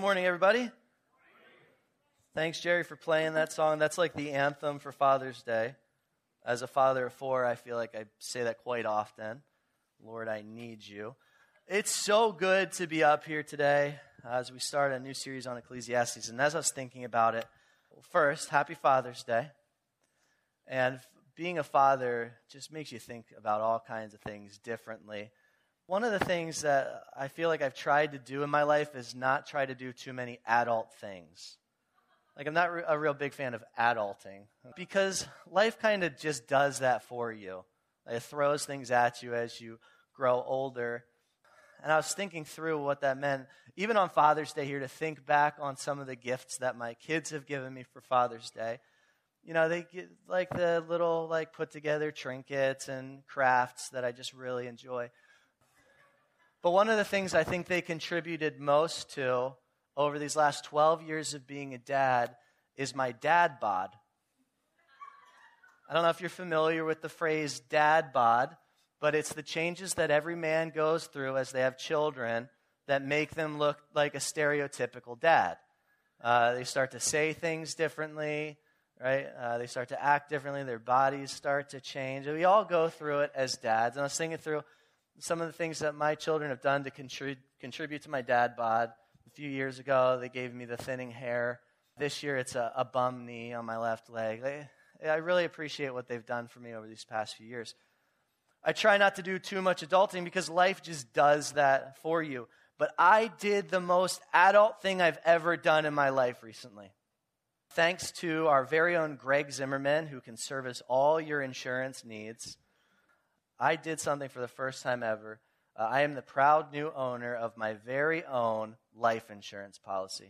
morning, everybody. Thanks, Jerry, for playing that song. That's like the anthem for Father's Day. As a father of four, I feel like I say that quite often. Lord, I need you. It's so good to be up here today as we start a new series on Ecclesiastes. And as I was thinking about it, first, happy Father's Day. And being a father just makes you think about all kinds of things differently. One of the things that I feel like I've tried to do in my life is not try to do too many adult things. Like, I'm not a real big fan of adulting because life kind of just does that for you. It throws things at you as you grow older. And I was thinking through what that meant, even on Father's Day here, to think back on some of the gifts that my kids have given me for Father's Day. You know, they get like the little put together trinkets and crafts that I just really enjoy. But one of the things I think they contributed most to over these last 12 years of being a dad is my dad bod. I don't know if you're familiar with the phrase dad bod, but it's the changes that every man goes through as they have children that make them look like a stereotypical dad. They start to say things differently, right? They start to act differently. Their bodies start to change. We all go through it as dads. And I was thinking through some of the things that my children have done to contribute to my dad bod. A few years ago, they gave me the thinning hair. This year, it's a bum knee on my left leg. I really appreciate what they've done for me over these past few years. I try not to do too much adulting because life just does that for you. But I did the most adult thing I've ever done in my life recently. Thanks to our very own Greg Zimmerman, who can service all your insurance needs, I did something for the first time ever. I am the proud new owner of my very own life insurance policy.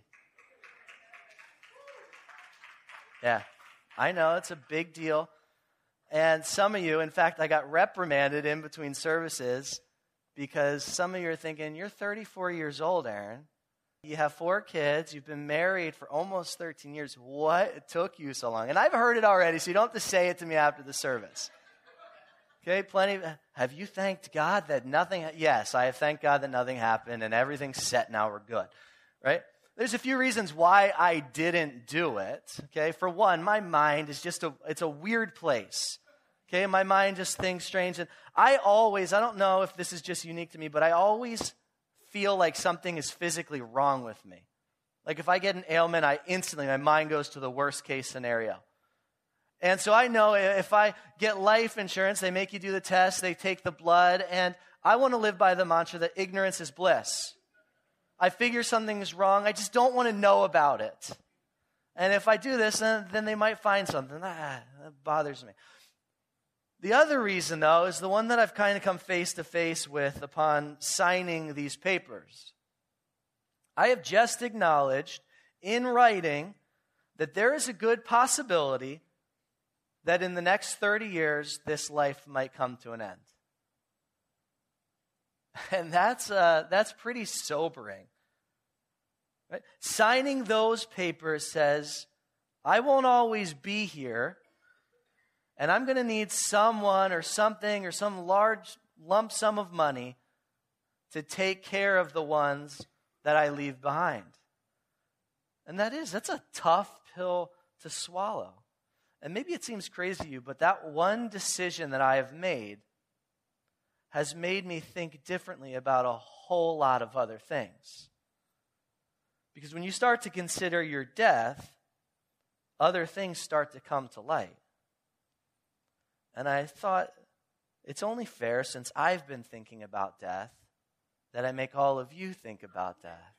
Yeah, I know, it's a big deal. And some of you, in fact, I got reprimanded in between services because some of you are thinking, you're 34 years old, Aaron. You have 4 kids. You've been married for almost 13 years. What took you so long? And I've heard it already, so you don't have to say it to me after the service. Okay, have you thanked God that nothing, yes, I have thanked God that nothing happened and everything's set now, we're good, right? There's a few reasons why I didn't do it, okay? For one, my mind is it's a weird place, okay? My mind just thinks strange. And I don't know if this is just unique to me, but I always feel like something is physically wrong with me. Like if I get an ailment, my mind goes to the worst case scenario. And so I know if I get life insurance, they make you do the test, they take the blood, and I want to live by the mantra that ignorance is bliss. I figure something is wrong, I just don't want to know about it. And if I do this, then they might find something. That bothers me. The other reason, though, is the one that I've kind of come face to face with upon signing these papers. I have just acknowledged in writing that there is a good possibility that in the next 30 years, this life might come to an end. And that's pretty sobering. Right? Signing those papers says, I won't always be here, and I'm going to need someone or something or some large lump sum of money to take care of the ones that I leave behind. And that's a tough pill to swallow. And maybe it seems crazy to you, but that one decision that I have made has made me think differently about a whole lot of other things. Because when you start to consider your death, other things start to come to light. And I thought, it's only fair, since I've been thinking about death, that I make all of you think about death.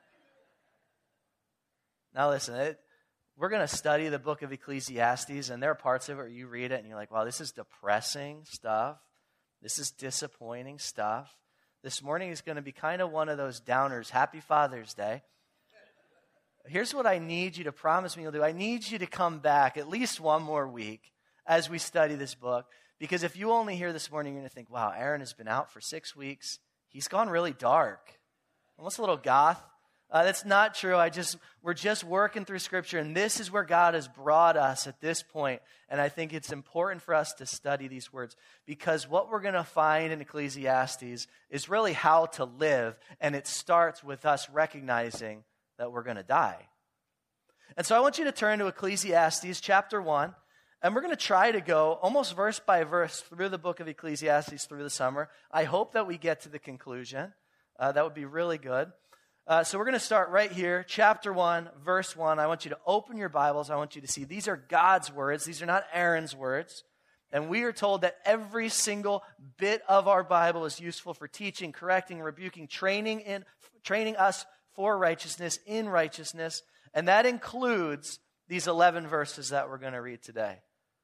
Now listen, we're going to study the book of Ecclesiastes, and there are parts of it where you read it and you're like, wow, this is depressing stuff. This is disappointing stuff. This morning is going to be kind of one of those downers. Happy Father's Day. Here's what I need you to promise me you'll do. I need you to come back at least one more week as we study this book, because if you only hear this morning, you're going to think, wow, Aaron has been out for 6 weeks. He's gone really dark, almost a little goth. That's not true. We're just working through Scripture, and this is where God has brought us at this point. And I think it's important for us to study these words, because what we're going to find in Ecclesiastes is really how to live, and it starts with us recognizing that we're going to die. And so I want you to turn to Ecclesiastes chapter 1, and we're going to try to go almost verse by verse through the book of Ecclesiastes through the summer. I hope that we get to the conclusion. That would be really good. So we're going to start right here, chapter 1, verse 1. I want you to open your Bibles. I want you to see these are God's words. These are not Aaron's words. And we are told that every single bit of our Bible is useful for teaching, correcting, rebuking, training us for righteousness, in righteousness. And that includes these 11 verses that we're going to read today.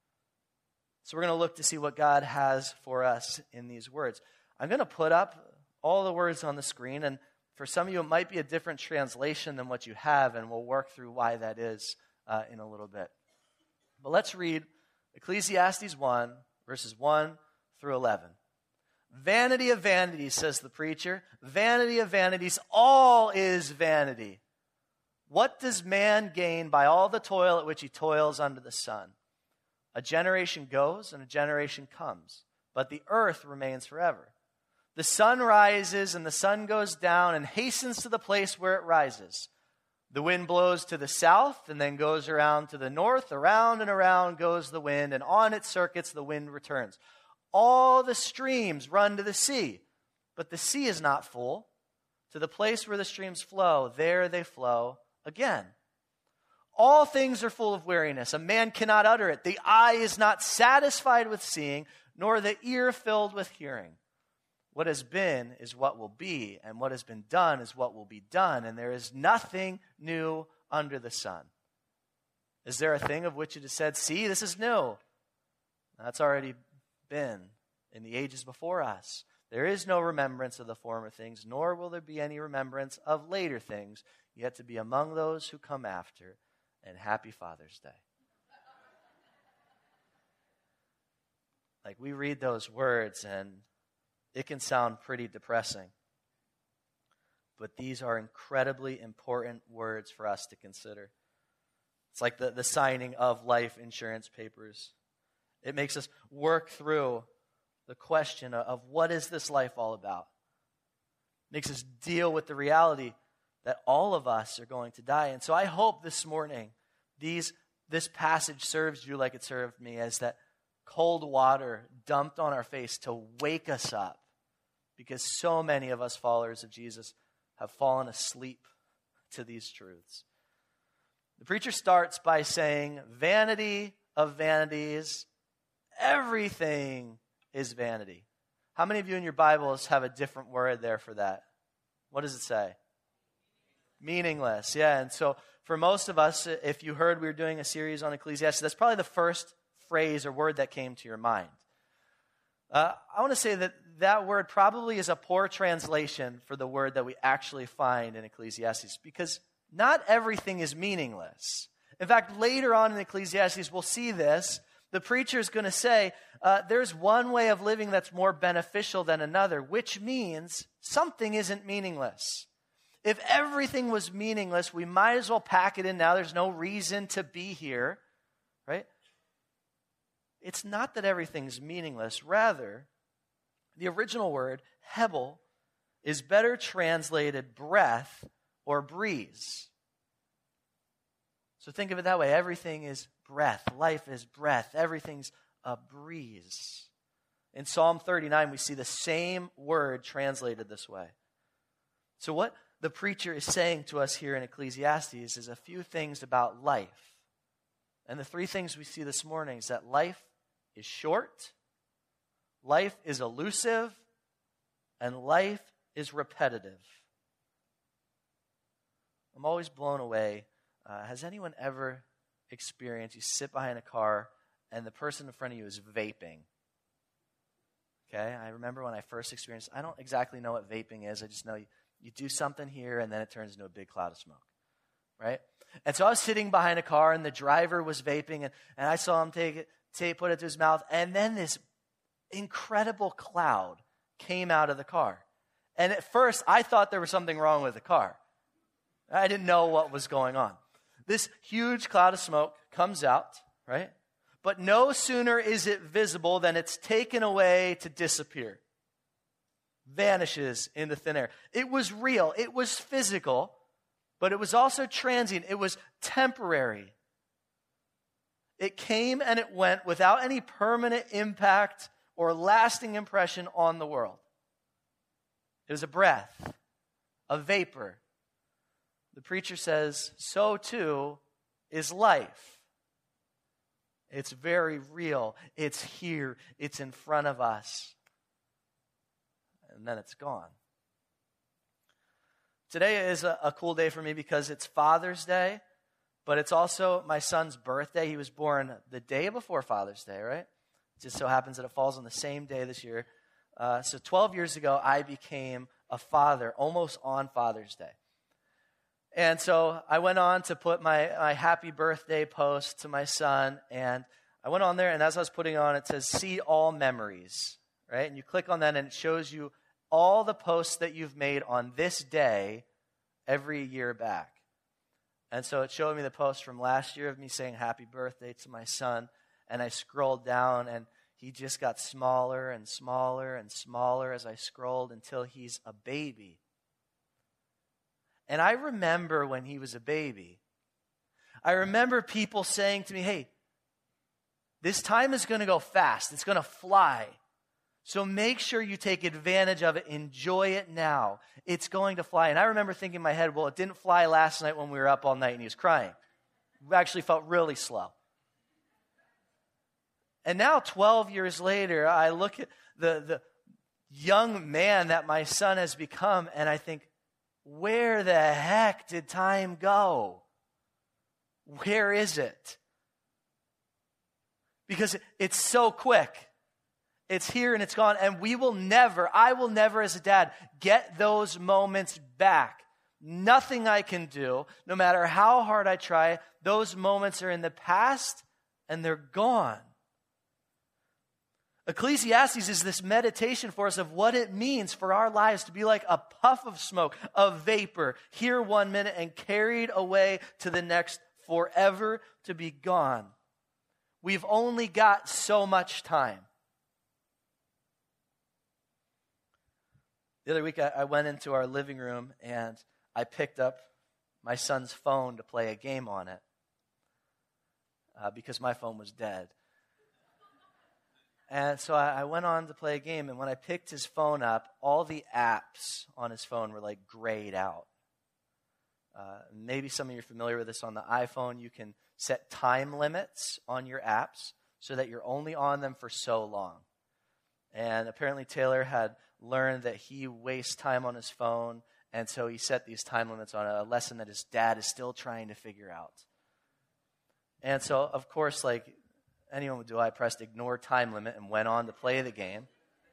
So we're going to look to see what God has for us in these words. I'm going to put up all the words on the screen, and for some of you it might be a different translation than what you have, and we'll work through why that is in a little bit. But let's read Ecclesiastes 1, verses 1 through 11. Vanity of vanities, says the preacher. Vanity of vanities, all is vanity. What does man gain by all the toil at which he toils under the sun? A generation goes and a generation comes, but the earth remains forever. The sun rises and the sun goes down and hastens to the place where it rises. The wind blows to the south and then goes around to the north. Around and around goes the wind, and on its circuits the wind returns. All the streams run to the sea, but the sea is not full. To the place where the streams flow, there they flow again. All things are full of weariness. A man cannot utter it. The eye is not satisfied with seeing, nor the ear filled with hearing. What has been is what will be, and what has been done is what will be done, and there is nothing new under the sun. Is there a thing of which it is said, see, this is new? That's already been in the ages before us. There is no remembrance of the former things, nor will there be any remembrance of later things, yet to be among those who come after. And happy Father's Day. Like, we read those words and it can sound pretty depressing. But these are incredibly important words for us to consider. It's like the signing of life insurance papers. It makes us work through the question of what is this life all about? It makes us deal with the reality that all of us are going to die. And so I hope this morning this passage serves you like it served me, as that cold water dumped on our face to wake us up. Because so many of us followers of Jesus have fallen asleep to these truths. The preacher starts by saying, vanity of vanities, everything is vanity. How many of you in your Bibles have a different word there for that? What does it say? Meaningless, yeah. And so for most of us, if you heard we were doing a series on Ecclesiastes, that's probably the first phrase or word that came to your mind. I want to say that word probably is a poor translation for the word that we actually find in Ecclesiastes, because not everything is meaningless. In fact, later on in Ecclesiastes, we'll see this. The preacher is going to say, there's one way of living that's more beneficial than another, which means something isn't meaningless. If everything was meaningless, we might as well pack it in now. There's no reason to be here, right? It's not that everything's meaningless. Rather, the original word, hebel, is better translated breath or breeze. So think of it that way. Everything is breath. Life is breath. Everything's a breeze. In Psalm 39, we see the same word translated this way. So what the preacher is saying to us here in Ecclesiastes is a few things about life. And the three things we see this morning is that life is short, life is elusive, and life is repetitive. I'm always blown away. Has anyone ever experienced, you sit behind a car and the person in front of you is vaping? Okay, I remember when I first experienced, I don't exactly know what vaping is. I just know you do something here and then it turns into a big cloud of smoke, right? And so I was sitting behind a car and the driver was vaping and I saw him put it to his mouth, and then this incredible cloud came out of the car. And at first, I thought there was something wrong with the car. I didn't know what was going on. This huge cloud of smoke comes out, right? But no sooner is it visible than it's taken away to disappear. Vanishes into thin air. It was real. It was physical. but it was also transient. It was temporary. It came and it went without any permanent impact or lasting impression on the world. It was a breath, a vapor. The preacher says, so too is life. It's very real. It's here. It's in front of us. And then it's gone. Today is a cool day for me because it's Father's Day, but it's also my son's birthday. He was born the day before Father's Day, right? It just so happens that it falls on the same day this year. So 12 years ago, I became a father, almost on Father's Day. And so I went on to put my happy birthday post to my son, and I went on there, and as I was putting it on, it says, see all memories, right? And you click on that, and it shows you all the posts that you've made on this day every year back. And so it showed me the post from last year of me saying happy birthday to my son, and I scrolled down, and he just got smaller and smaller and smaller as I scrolled until he's a baby. And I remember when he was a baby, I remember people saying to me, hey, this time is going to go fast. It's going to fly. So make sure you take advantage of it. Enjoy it now. It's going to fly. And I remember thinking in my head, well, it didn't fly last night when we were up all night and he was crying. It actually felt really slow. And now, 12 years later, I look at the young man that my son has become, and I think, where the heck did time go? Where is it? Because it's so quick. It's here and it's gone, and I will never as a dad get those moments back. Nothing I can do, no matter how hard I try, those moments are in the past and they're gone. Ecclesiastes is this meditation for us of what it means for our lives to be like a puff of smoke, a vapor, here 1 minute and carried away to the next, forever to be gone. We've only got so much time. The other week I went into our living room and I picked up my son's phone to play a game on it because my phone was dead. And so I went on to play a game, and when I picked his phone up, all the apps on his phone were like grayed out. Maybe some of you are familiar with this on the iPhone. You can set time limits on your apps so that you're only on them for so long. And apparently Taylor had learned that he wastes time on his phone, and so he set these time limits on a lesson that his dad is still trying to figure out. And so, of course, like anyone would do, I pressed ignore time limit and went on to play the game.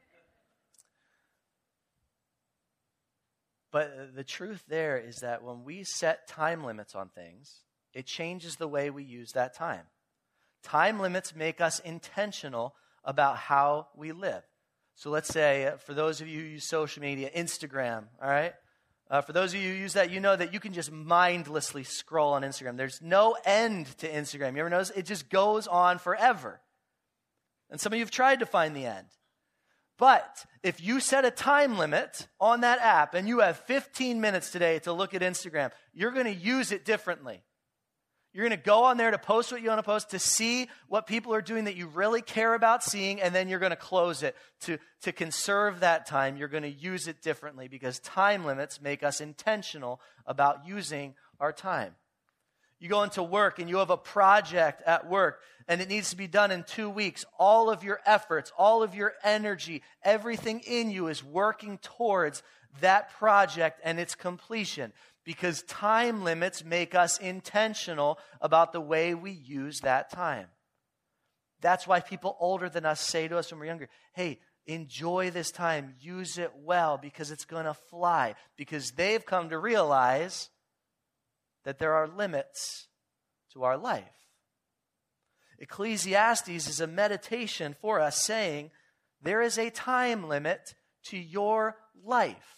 But the truth there is that when we set time limits on things, it changes the way we use that time. Time limits make us intentional about how we live. So let's say, for those of you who use social media, Instagram, all right? For those of you who use that, you know that you can just mindlessly scroll on Instagram. There's no end to Instagram. You ever notice? It just goes on forever. And some of you have tried to find the end. But if you set a time limit on that app and you have 15 minutes today to look at Instagram, you're going to use it differently. You're going to go on there to post what you want to post, to see what people are doing that you really care about seeing, and then you're going to close it. To conserve that time, you're going to use it differently because time limits make us intentional about using our time. You go into work and you have a project at work and it needs to be done in 2 weeks. All of your efforts, all of your energy, everything in you is working towards that project and its completion. Because time limits make us intentional about the way we use that time. That's why people older than us say to us when we're younger, hey, enjoy this time, use it well because it's going to fly. Because they've come to realize that there are limits to our life. Ecclesiastes is a meditation for us saying there is a time limit to your life.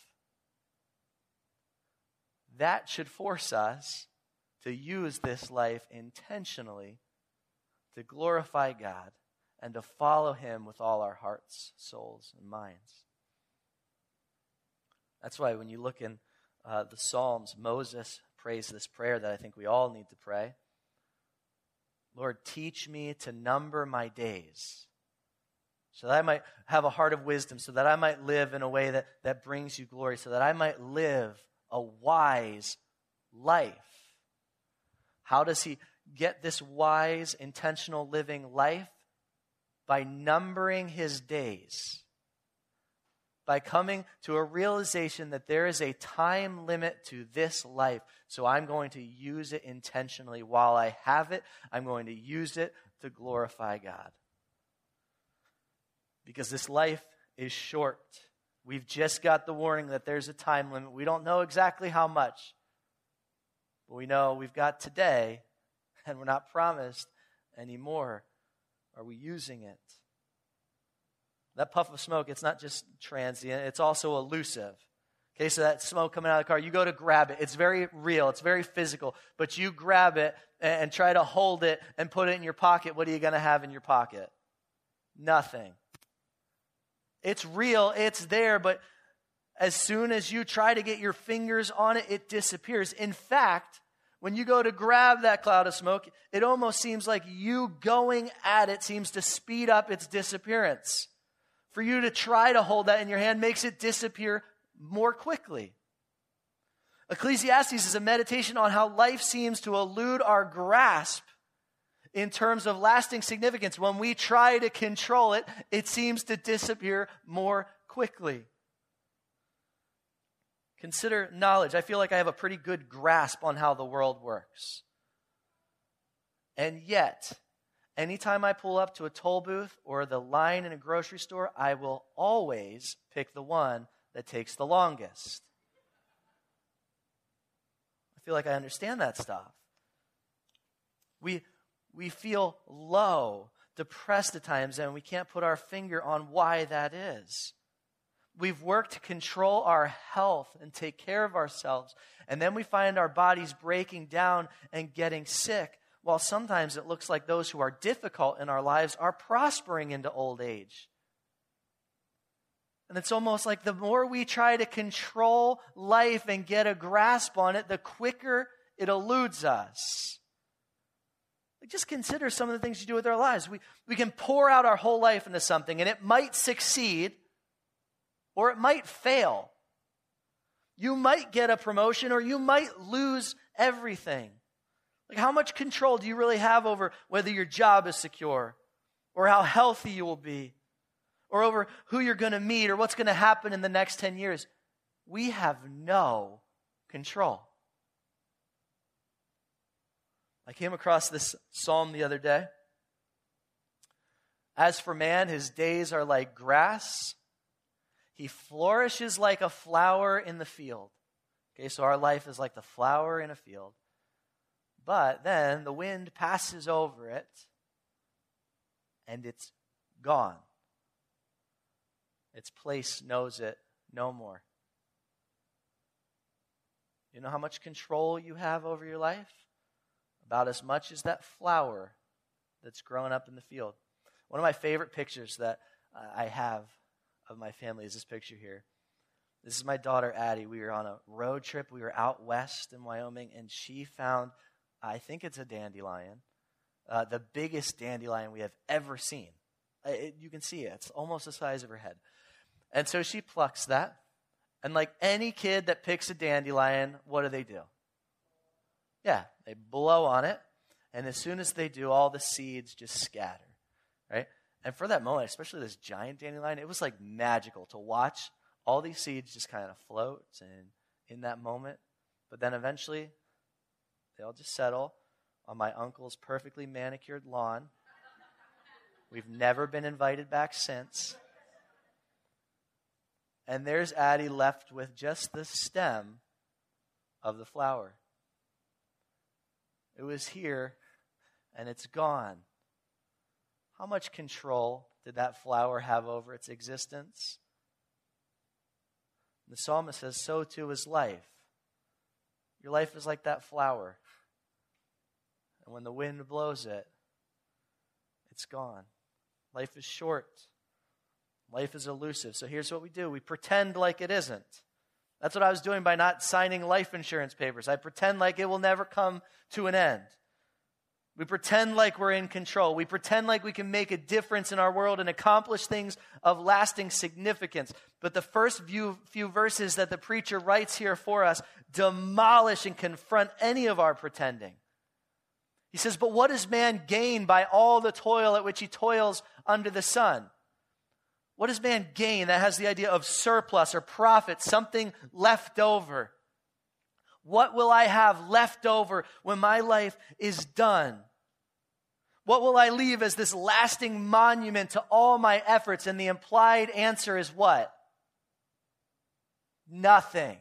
That should force us to use this life intentionally to glorify God and to follow Him with all our hearts, souls, and minds. That's why when you look in the Psalms, Moses prays this prayer that I think we all need to pray. Lord, teach me to number my days so that I might have a heart of wisdom, so that I might live in a way that brings you glory, so that I might live a wise life. How does he get this wise, intentional living life? By numbering his days. By coming to a realization that there is a time limit to this life. So I'm going to use it intentionally. While I have it, I'm going to use it to glorify God. Because this life is short. We've just got the warning that there's a time limit. We don't know exactly how much. But we know we've got today, and we're not promised anymore. Are we using it? That puff of smoke, it's not just transient, it's also elusive. Okay, so that smoke coming out of the car, you go to grab it. It's very real, it's very physical. But you grab it and try to hold it and put it in your pocket. What are you going to have in your pocket? Nothing. It's real, it's there, but as soon as you try to get your fingers on it, it disappears. In fact, when you go to grab that cloud of smoke, it almost seems like you going at it seems to speed up its disappearance. For you to try to hold that in your hand makes it disappear more quickly. Ecclesiastes is a meditation on how life seems to elude our grasp in terms of lasting significance. When we try to control it, it seems to disappear more quickly. Consider knowledge. I feel like I have a pretty good grasp on how the world works. And yet, anytime I pull up to a toll booth or the line in a grocery store, I will always pick the one that takes the longest. I feel like I understand that stuff. We feel low, depressed at times, and we can't put our finger on why that is. We've worked to control our health and take care of ourselves, and then we find our bodies breaking down and getting sick, while sometimes it looks like those who are difficult in our lives are prospering into old age. And it's almost like the more we try to control life and get a grasp on it, the quicker it eludes us. Just consider some of the things you do with our lives. We can pour out our whole life into something, and it might succeed, or it might fail. You might get a promotion, or you might lose everything. Like, how much control do you really have over whether your job is secure, or how healthy you will be, or over who you're going to meet, or what's going to happen in the next 10 years? We have no control. I came across this psalm the other day. As for man, his days are like grass. He flourishes like a flower in the field. Okay, so our life is like the flower in a field. But then the wind passes over it, and it's gone. Its place knows it no more. You know how much control you have over your life? About as much as that flower that's growing up in the field. One of my favorite pictures that I have of my family is this picture here. This is my daughter, Addie. We were on a road trip. We were out west in Wyoming, and she found, I think it's a dandelion, the biggest dandelion we have ever seen. You can see it. It's almost the size of her head. And so she plucks that. And like any kid that picks a dandelion, what do? Yeah, they blow on it. And as soon as they do, all the seeds just scatter, right? And for that moment, especially this giant dandelion, it was like magical to watch all these seeds just kind of float and in that moment. But then eventually, they all just settle on my uncle's perfectly manicured lawn. We've never been invited back since. And there's Addie left with just the stem of the flower. It was here, and it's gone. How much control did that flower have over its existence? The psalmist says, so too is life. Your life is like that flower. And when the wind blows it, it's gone. Life is short. Life is elusive. So here's what we do. We pretend like it isn't. That's what I was doing by not signing life insurance papers. I pretend like it will never come to an end. We pretend like we're in control. We pretend like we can make a difference in our world and accomplish things of lasting significance. But the first few verses that the preacher writes here for us demolish and confront any of our pretending. He says, but what does man gain by all the toil at which he toils under the sun? What does man gain? That has the idea of surplus or profit, something left over. What will I have left over when my life is done? What will I leave as this lasting monument to all my efforts? And the implied answer is what? Nothing.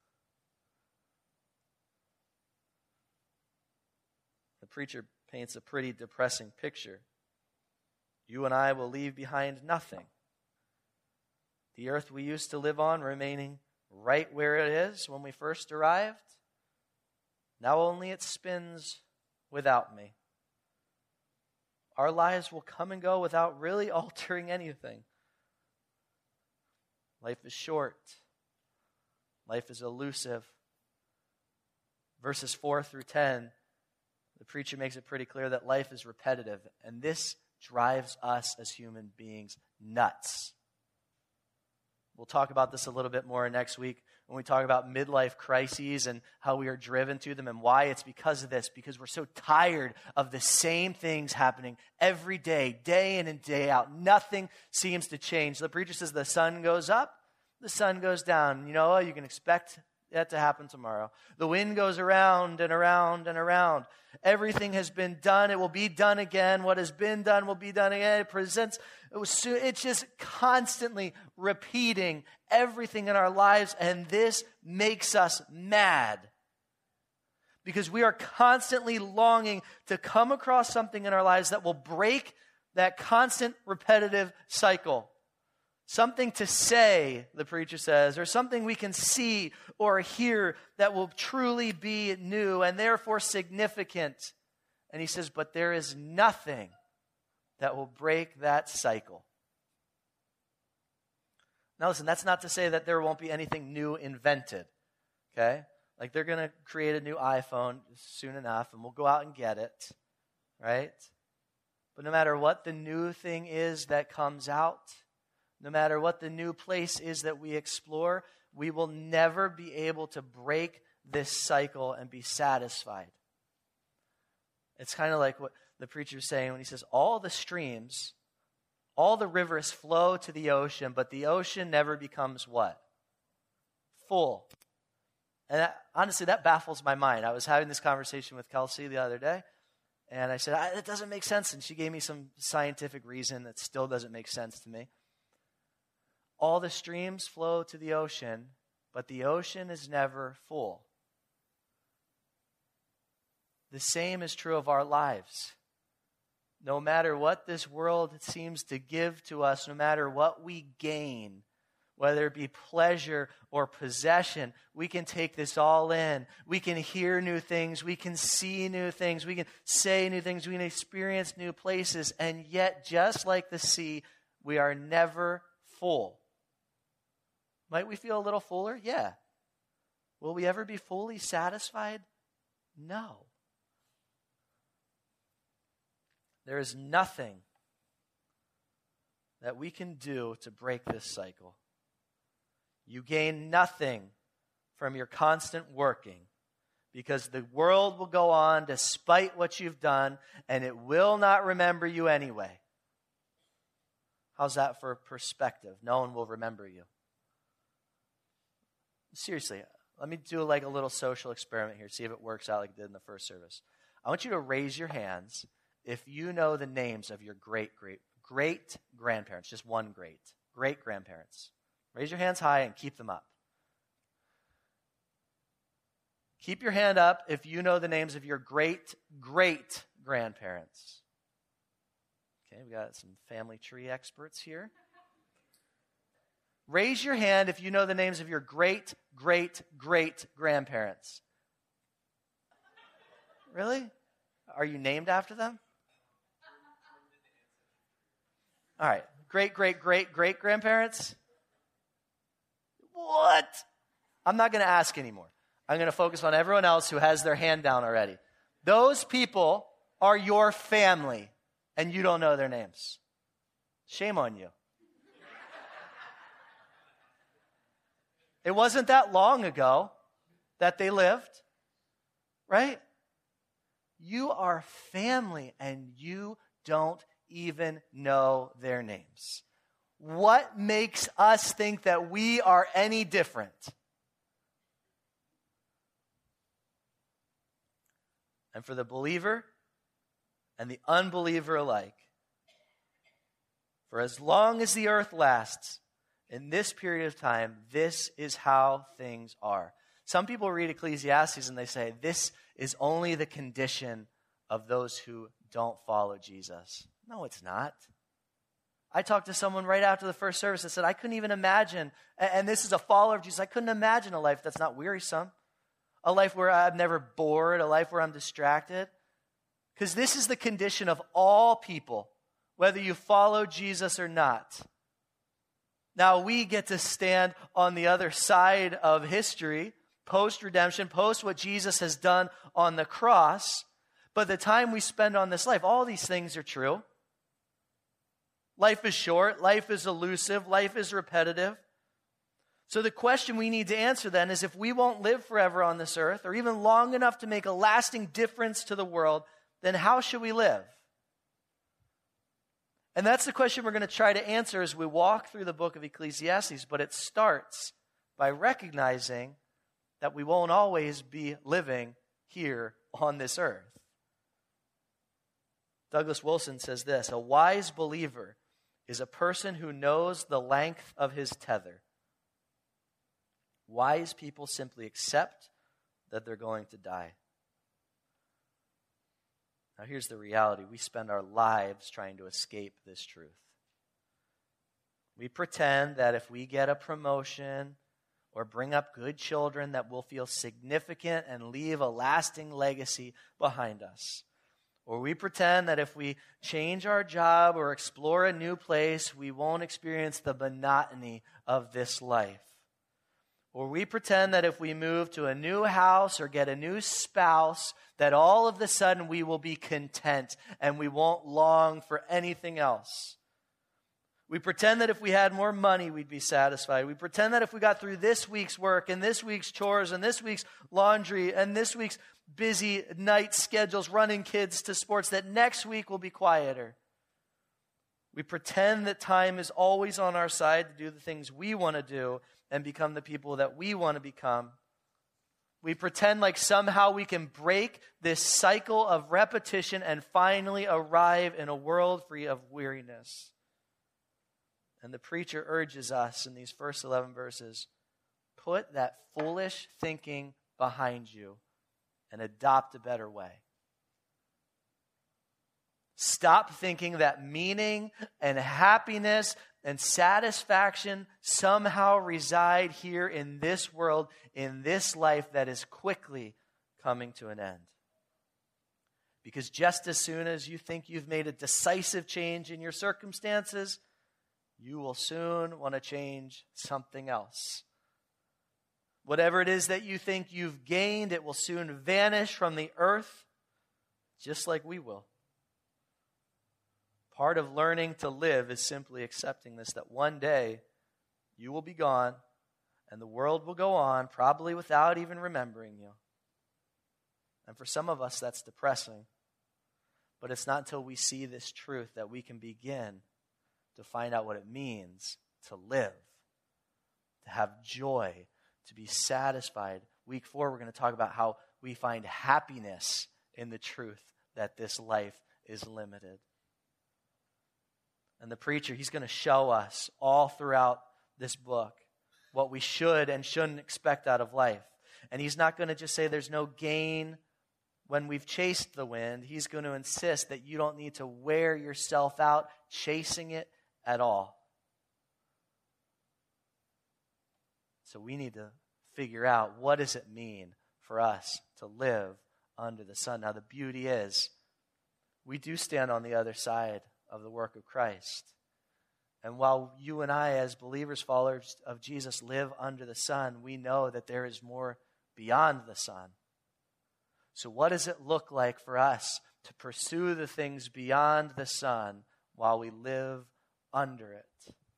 The preacher paints a pretty depressing picture. You and I will leave behind nothing. The earth we used to live on remaining right where it is when we first arrived. Now only it spins without me. Our lives will come and go without really altering anything. Life is short. Life is elusive. Verses 4 through 10, the preacher makes it pretty clear that life is repetitive, and this drives us as human beings nuts. We'll talk about this a little bit more next week when we talk about midlife crises and how we are driven to them and why it's because of this, because we're so tired of the same things happening every day, day in and day out. Nothing seems to change. The preacher says the sun goes up, the sun goes down. You know, you can expect that to happen tomorrow. The wind goes around and around and around. Everything has been done. It will be done again. What has been done will be done again. It's just constantly repeating everything in our lives, and this makes us mad. Because we are constantly longing to come across something in our lives that will break that constant repetitive cycle. Something to say, the preacher says, or something we can see or hear that will truly be new and therefore significant. And he says, but there is nothing that will break that cycle. Now listen, that's not to say that there won't be anything new invented, okay? Like they're going to create a new iPhone soon enough and we'll go out and get it, right? But no matter what the new thing is that comes out, no matter what the new place is that we explore, we will never be able to break this cycle and be satisfied. It's kind of like what the preacher is saying when he says, all the streams, all the rivers flow to the ocean, but the ocean never becomes what? Full. And honestly, that baffles my mind. I was having this conversation with Kelsey the other day, and I said, that doesn't make sense. And she gave me some scientific reason that still doesn't make sense to me. All the streams flow to the ocean, but the ocean is never full. The same is true of our lives. No matter what this world seems to give to us, no matter what we gain, whether it be pleasure or possession, we can take this all in. We can hear new things. We can see new things. We can say new things. We can experience new places. And yet, just like the sea, we are never full. Might we feel a little fuller? Yeah. Will we ever be fully satisfied? No. There is nothing that we can do to break this cycle. You gain nothing from your constant working because the world will go on despite what you've done and it will not remember you anyway. How's that for perspective? No one will remember you. Seriously, let me do like a little social experiment here, see if it works out like it did in the first service. I want you to raise your hands if you know the names of your great-grandparents, just one great-grandparents. Raise your hands high and keep them up. Keep your hand up if you know the names of your great-great-grandparents. Okay, we got some family tree experts here. Raise your hand if you know the names of your great-great-great-grandparents. Really? Are you named after them? All right. Great-great-great-great-grandparents? What? I'm not going to ask anymore. I'm going to focus on everyone else who has their hand down already. Those people are your family, and you don't know their names. Shame on you. It wasn't that long ago that they lived, right? You are family, and you don't even know their names. What makes us think that we are any different? And for the believer and the unbeliever alike, for as long as the earth lasts, in this period of time, this is how things are. Some people read Ecclesiastes and they say, this is only the condition of those who don't follow Jesus. No, it's not. I talked to someone right after the first service that said, I couldn't even imagine, and this is a follower of Jesus, I couldn't imagine a life that's not wearisome, a life where I'm never bored, a life where I'm distracted. Because this is the condition of all people, whether you follow Jesus or not. Now, we get to stand on the other side of history, post-redemption, post what Jesus has done on the cross. But the time we spend on this life, all these things are true. Life is short, life is elusive, life is repetitive. So the question we need to answer then is, if we won't live forever on this earth, or even long enough to make a lasting difference to the world, then how should we live? And that's the question we're going to try to answer as we walk through the book of Ecclesiastes. But it starts by recognizing that we won't always be living here on this earth. Douglas Wilson says this: a wise believer is a person who knows the length of his tether. Wise people simply accept that they're going to die. Now here's the reality. We spend our lives trying to escape this truth. We pretend that if we get a promotion or bring up good children that we'll feel significant and leave a lasting legacy behind us. Or we pretend that if we change our job or explore a new place, we won't experience the monotony of this life. Or we pretend that if we move to a new house or get a new spouse, that all of a sudden we will be content and we won't long for anything else. We pretend that if we had more money, we'd be satisfied. We pretend that if we got through this week's work and this week's chores and this week's laundry and this week's busy night schedules, running kids to sports, that next week will be quieter. We pretend that time is always on our side to do the things we want to do and become the people that we want to become. We pretend like somehow we can break this cycle of repetition and finally arrive in a world free of weariness. And the preacher urges us in these first 11 verses, put that foolish thinking behind you and adopt a better way. Stop thinking that meaning and happiness and satisfaction somehow reside here in this world, in this life that is quickly coming to an end. Because just as soon as you think you've made a decisive change in your circumstances, you will soon want to change something else. Whatever it is that you think you've gained, it will soon vanish from the earth, just like we will. Part of learning to live is simply accepting this, that one day you will be gone and the world will go on, probably without even remembering you. And for some of us, that's depressing. But it's not until we see this truth that we can begin to find out what it means to live, to have joy, to be satisfied. Week 4, we're going to talk about how we find happiness in the truth that this life is limited. And the preacher, he's going to show us all throughout this book what we should and shouldn't expect out of life. And he's not going to just say there's no gain when we've chased the wind. He's going to insist that you don't need to wear yourself out chasing it at all. So we need to figure out, what does it mean for us to live under the sun? Now the beauty is, we do stand on the other side of the work of Christ. And while you and I, as believers, followers of Jesus, live under the sun, we know that there is more beyond the sun. So what does it look like for us to pursue the things beyond the sun while we live under it?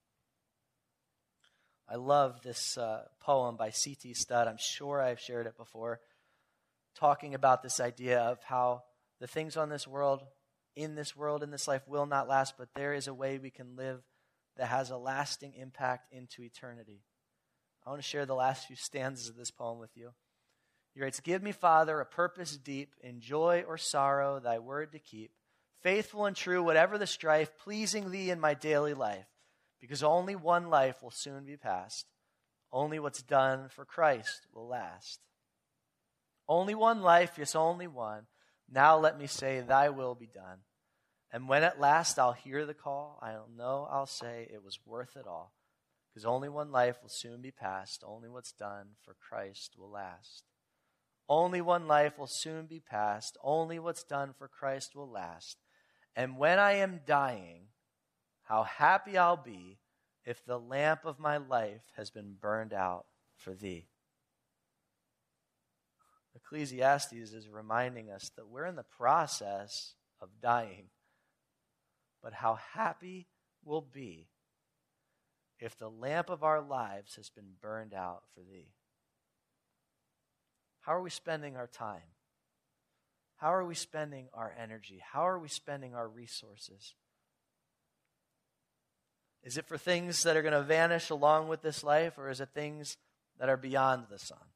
I love this poem by C.T. Studd. I'm sure I've shared it before, talking about this idea of how the things on this world, in this life, will not last, but there is a way we can live that has a lasting impact into eternity. I want to share the last few stanzas of this poem with you. He writes, "Give me, Father, a purpose deep, in joy or sorrow, thy word to keep, faithful and true, whatever the strife, pleasing thee in my daily life, because only one life will soon be past. Only what's done for Christ will last. Only one life, yes, only one. Now let me say, thy will be done. And when at last I'll hear the call, I'll know, I'll say, it was worth it all. Because only one life will soon be past. Only what's done for Christ will last. Only one life will soon be past. Only what's done for Christ will last. And when I am dying, how happy I'll be if the lamp of my life has been burned out for thee." Ecclesiastes is reminding us that we're in the process of dying, but how happy we'll be if the lamp of our lives has been burned out for thee. How are we spending our time? How are we spending our energy? How are we spending our resources? Is it for things that are going to vanish along with this life, or is it things that are beyond the sun?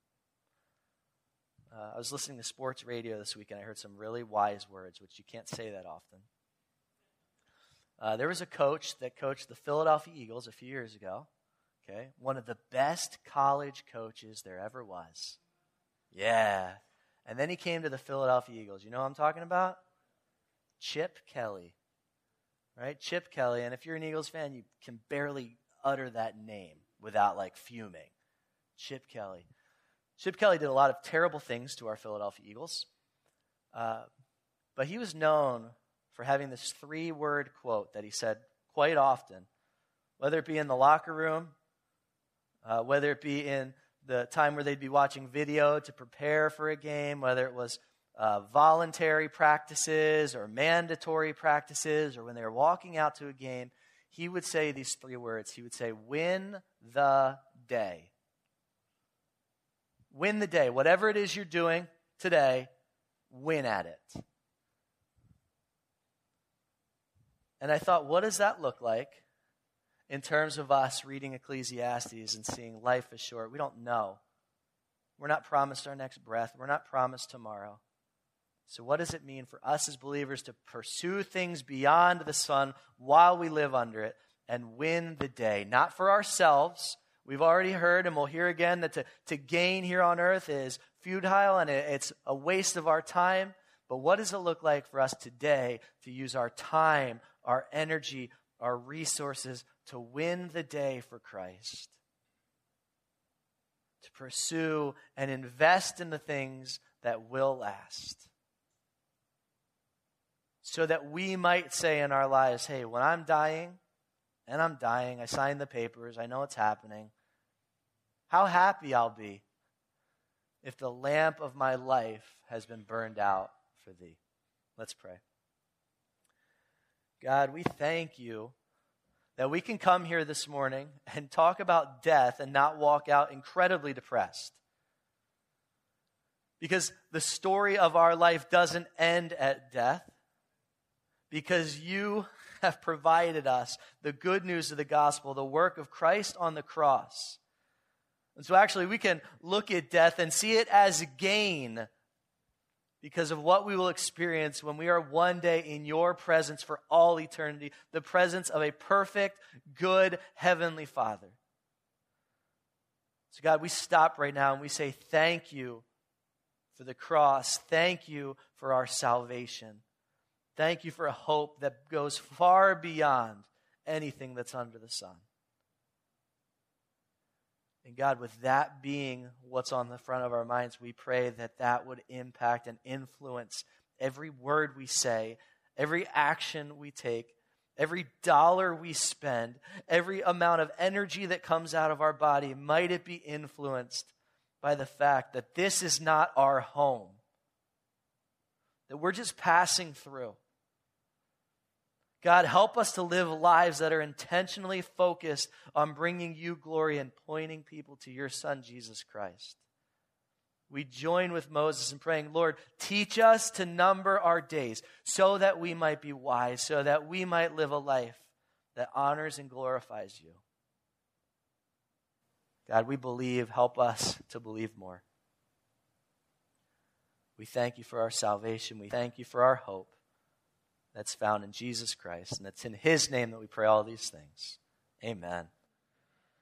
I was listening to sports radio this week, and I heard some really wise words, which you can't say that often. There was a coach that coached the Philadelphia Eagles a few years ago. Okay, one of the best college coaches there ever was. Yeah. And then he came to the Philadelphia Eagles. You know what I'm talking about? Chip Kelly. Right? Chip Kelly. And if you're an Eagles fan, you can barely utter that name without fuming. Chip Kelly. Chip Kelly did a lot of terrible things to our Philadelphia Eagles. But he was known for having this 3-word quote that he said quite often, whether it be in the locker room, whether it be in the time where they'd be watching video to prepare for a game, whether it was voluntary practices or mandatory practices, or when they were walking out to a game, he would say these 3 words. He would say, "Win the day." Win the day. Whatever it is you're doing today, win at it. And I thought, what does that look like in terms of us reading Ecclesiastes and seeing life is short? We don't know. We're not promised our next breath. We're not promised tomorrow. So what does it mean for us as believers to pursue things beyond the sun while we live under it and win the day? Not for ourselves. We've already heard, and we'll hear again, that to gain here on earth is futile and it's a waste of our time. But what does it look like for us today to use our time, our energy, our resources to win the day for Christ? To pursue and invest in the things that will last. So that we might say in our lives, hey, when I'm dying, and I'm dying, I signed the papers, I know it's happening, how happy I'll be if the lamp of my life has been burned out for thee. Let's pray. God, we thank you that we can come here this morning and talk about death and not walk out incredibly depressed. Because the story of our life doesn't end at death. Because you have provided us the good news of the gospel, the work of Christ on the cross. And so actually we can look at death and see it as gain because of what we will experience when we are one day in your presence for all eternity, the presence of a perfect, good, heavenly Father. So God, we stop right now and we say thank you for the cross. Thank you for our salvation. Thank you for a hope that goes far beyond anything that's under the sun. And God, with that being what's on the front of our minds, we pray that that would impact and influence every word we say, every action we take, every dollar we spend, every amount of energy that comes out of our body, might it be influenced by the fact that this is not our home, that we're just passing through. God, help us to live lives that are intentionally focused on bringing you glory and pointing people to your Son, Jesus Christ. We join with Moses in praying, Lord, teach us to number our days so that we might be wise, so that we might live a life that honors and glorifies you. God, we believe. Help us to believe more. We thank you for our salvation. We thank you for our hope that's found in Jesus Christ. And it's in his name that we pray all these things. Amen.